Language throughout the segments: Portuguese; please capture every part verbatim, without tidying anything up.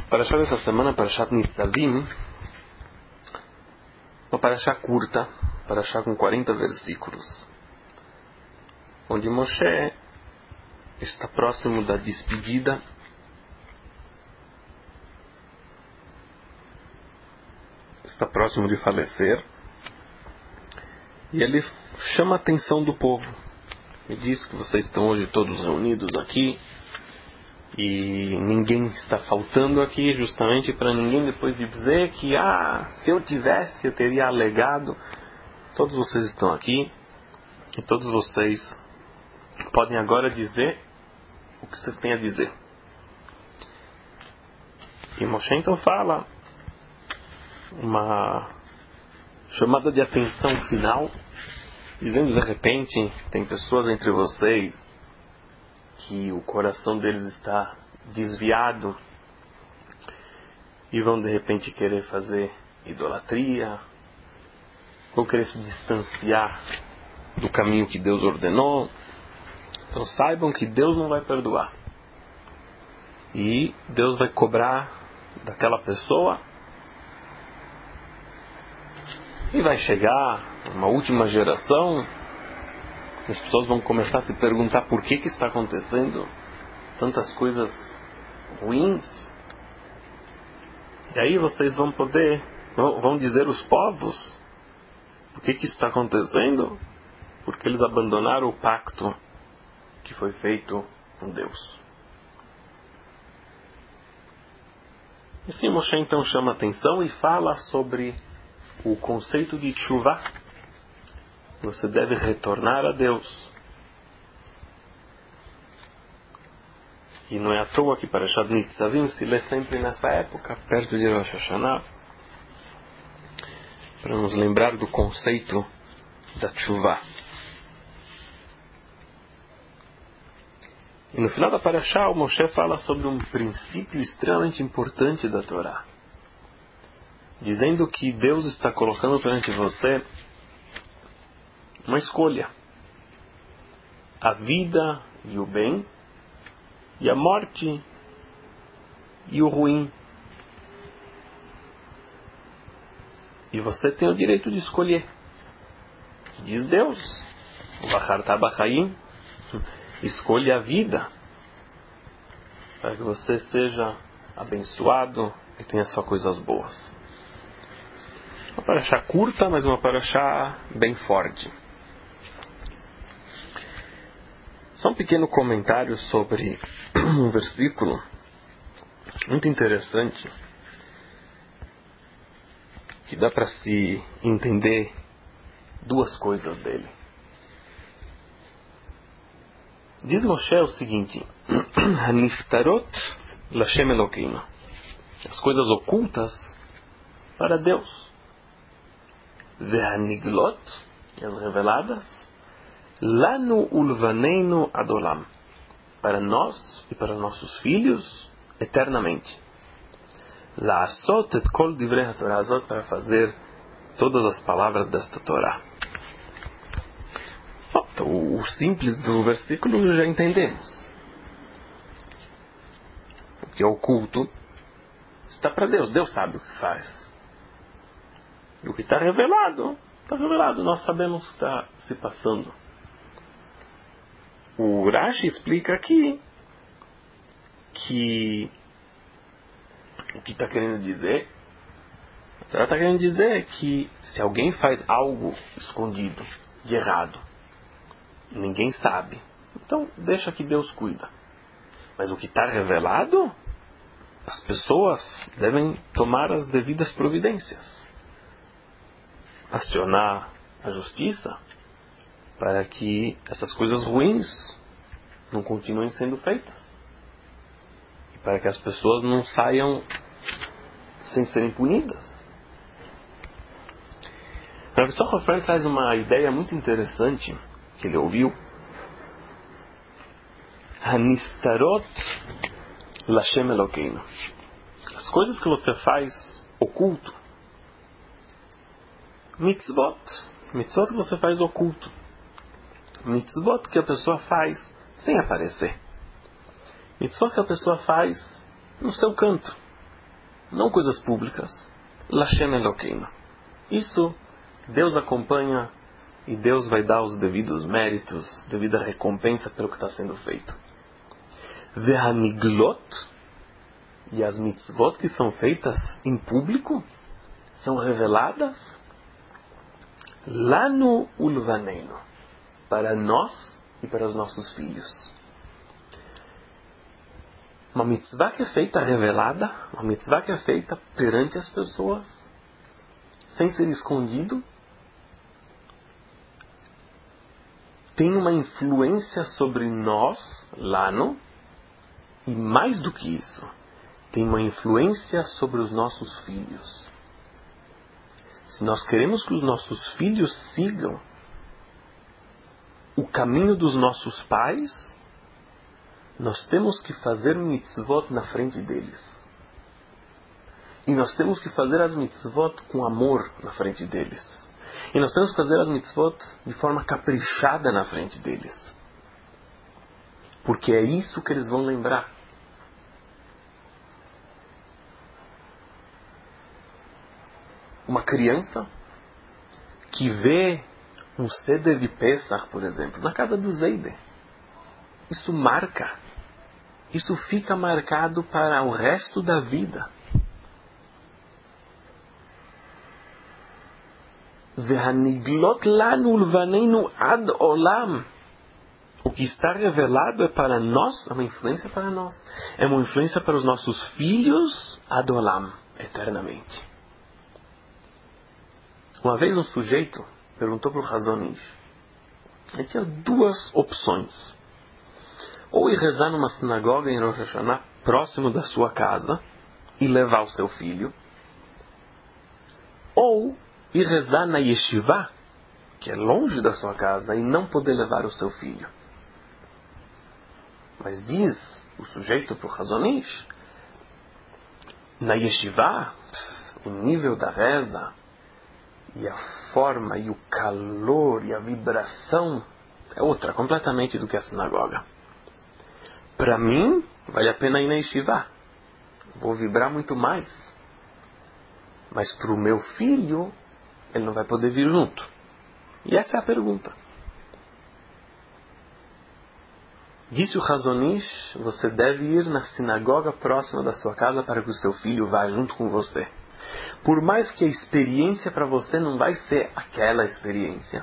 Parashá dessa semana, Parashat Nitzavim, uma parashá curta, parashá com quarenta versículos, onde Moshe está próximo da despedida, está próximo de falecer, e ele chama a atenção do povo. Ele diz que vocês estão hoje todos reunidos aqui, e ninguém está faltando aqui, justamente para ninguém depois dizer que ah, se eu tivesse, eu teria alegado. Todos vocês estão aqui, e todos vocês podem agora dizer o que vocês têm a dizer. E Moshe então fala uma chamada de atenção final, dizendo: de repente tem pessoas entre vocês que o coração deles está desviado e vão de repente querer fazer idolatria, vão querer se distanciar do caminho que Deus ordenou. Então saibam que Deus não vai perdoar, e Deus vai cobrar daquela pessoa, e vai chegar uma última geração. As pessoas vão começar a se perguntar por que que está acontecendo tantas coisas ruins. E aí vocês vão poder, vão dizer os povos por que que está acontecendo, porque eles abandonaram o pacto que foi feito com Deus. E assim Moshe então chama a atenção e fala sobre o conceito de tshuvá. Você deve retornar a Deus. E não é à toa que Parashat Nitzavim se lê sempre nessa época, perto de Rosh Hashanah, para nos lembrar do conceito da tshuvá. E no final da Parashá, o Moshe fala sobre um princípio extremamente importante da Torá, dizendo que Deus está colocando perante você uma escolha: a vida e o bem, e a morte e o ruim. E você tem o direito de escolher. Diz Deus: Vacharta b'chaim, escolha a vida, para que você seja abençoado e tenha só coisas boas. Uma parashá curta, mas uma parashá bem forte. Só um pequeno comentário sobre um versículo muito interessante, que dá para se entender duas coisas dele. Diz Moshe o seguinte: Hanistarot Lashem Elokeinu, as coisas ocultas para Deus, Vehaniglot, as reveladas, Lanu ulvaneinu adolam, para nós e para nossos filhos eternamente. La'asot et kol divrei haTorah azot, para fazer todas as palavras desta Torá. O simples do versículo já entendemos. O que é oculto está para Deus. Deus sabe o que faz. E o que está revelado, está revelado. Nós sabemos o que está se passando. O Rashi explica aqui que o que está querendo dizer, ela está querendo dizer que se alguém faz algo escondido, de errado, ninguém sabe, então deixa que Deus cuida. Mas o que está revelado, as pessoas devem tomar as devidas providências, acionar a justiça, para que essas coisas ruins não continuem sendo feitas, e para que as pessoas não saiam sem serem punidas. O professor Hofer traz uma ideia muito interessante que ele ouviu: Hanistarot Lashem Elokeinu, as coisas que você faz oculto, mitzvot, mitzvot que você faz oculto, mitzvot que a pessoa faz sem aparecer, mitzvot que a pessoa faz no seu canto, não coisas públicas. Lashem Elokeinu. Isso Deus acompanha e Deus vai dar os devidos méritos, devida recompensa pelo que está sendo feito. Vehaniglot, e as mitzvot que são feitas em público, são reveladas lanu ulvaneinu, para nós e para os nossos filhos. Uma mitzvah que é feita revelada, uma mitzvah que é feita perante as pessoas, sem ser escondido, tem uma influência sobre nós, lanu, e mais do que isso, tem uma influência sobre os nossos filhos. Se nós queremos que os nossos filhos sigam o caminho dos nossos pais, nós temos que fazer mitzvot na frente deles. E nós temos que fazer as mitzvot com amor na frente deles. E nós temos que fazer as mitzvot de forma caprichada na frente deles. Porque é isso que eles vão lembrar. Uma criança que vê um Seder de Pesach, por exemplo, na casa do Zeide, isso marca, isso fica marcado para o resto da vida. Vehaniglot lanu ulvaneinu ad olam. O que está revelado é para nós, é uma influência para nós, é uma influência para os nossos filhos ad olam, eternamente. Uma vez um sujeito perguntou para o Hazon Ish. Ele tinha duas opções. Ou ir rezar numa sinagoga em Rosh Hashanah, próximo da sua casa, e levar o seu filho. Ou ir rezar na yeshiva, que é longe da sua casa, e não poder levar o seu filho. Mas diz o sujeito para o Hazon Ish, na yeshiva, o nível da reza, e a forma, e o calor, e a vibração é outra, completamente do que a sinagoga. Para mim, vale a pena ir na yeshiva. Vou vibrar muito mais. Mas para o meu filho, ele não vai poder vir junto. E essa é a pergunta. Disse o Hazon Ish, você deve ir na sinagoga próxima da sua casa para que o seu filho vá junto com você. Por mais que a experiência para você não vai ser aquela experiência.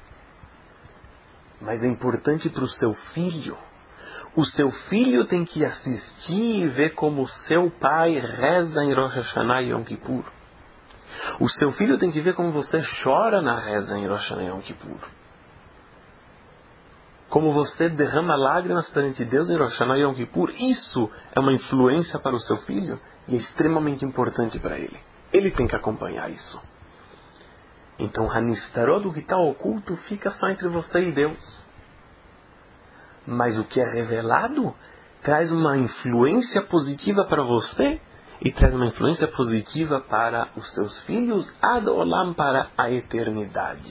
Mas é importante para o seu filho. O seu filho tem que assistir e ver como o seu pai reza em Rosh Hashanah e Yom Kippur. O seu filho tem que ver como você chora na reza em Rosh Hashanah e Yom Kippur. Como você derrama lágrimas perante Deus em Rosh Hashanah e Yom Kippur. Isso é uma influência para o seu filho e é extremamente importante para ele. Ele tem que acompanhar isso. Então, Hanistarod, o que está oculto, fica só entre você e Deus. Mas o que é revelado traz uma influência positiva para você e traz uma influência positiva para os seus filhos, ad olam, para a eternidade.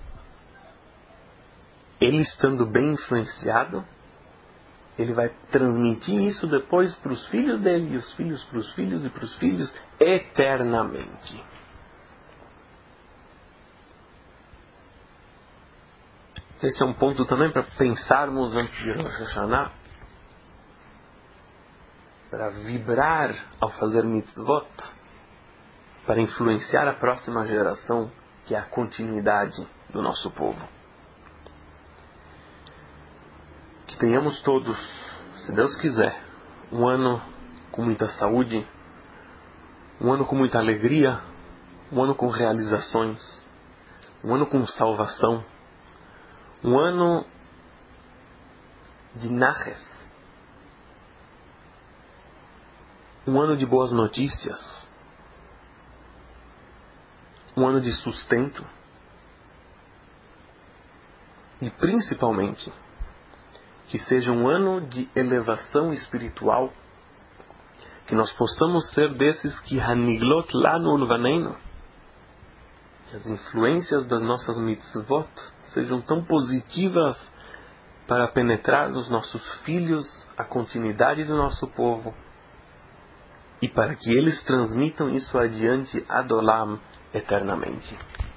Ele estando bem influenciado, ele vai transmitir isso depois para os filhos dele, e os filhos para os filhos e para os filhos, eternamente. Esse é um ponto também para pensarmos antes de Rosh Hashanah, para vibrar ao fazer mitzvot, para influenciar a próxima geração, que é a continuidade do nosso povo. Que tenhamos todos, se Deus quiser, um ano com muita saúde, um ano com muita alegria, um ano com realizações, um ano com salvação, um ano de naches, um ano de boas notícias, um ano de sustento e principalmente que seja um ano de elevação espiritual, que nós possamos ser desses que haniglot lanu ulvaneinu, que as influências das nossas mitzvot sejam tão positivas para penetrar nos nossos filhos a continuidade do nosso povo, e para que eles transmitam isso adiante ad olam eternamente.